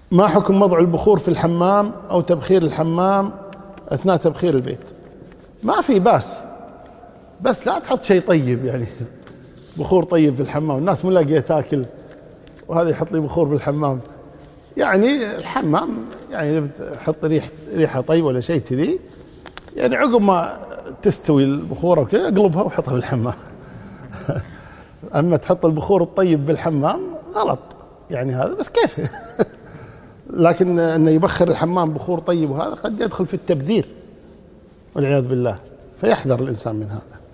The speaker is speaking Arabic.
ما حكم وضع البخور في الحمام أو تبخير الحمام أثناء تبخير البيت؟ ما في بأس، بس لا تحط شيء طيب، يعني بخور طيب في الحمام. الناس مو لاقيه تاكل وهذا يحط لي بخور في الحمام. يعني الحمام يعني تحط ريحة طيبة ولا شيء كذي، يعني عقب ما تستوي البخورة وكذا اقلبها وحطها في الحمام. أما تحط البخور الطيب بالحمام غلط، يعني هذا بس كيف. لكن أنه يبخر الحمام بخور طيب وهذا قد يدخل في التبذير والعياذ بالله، فيحذر الإنسان من هذا.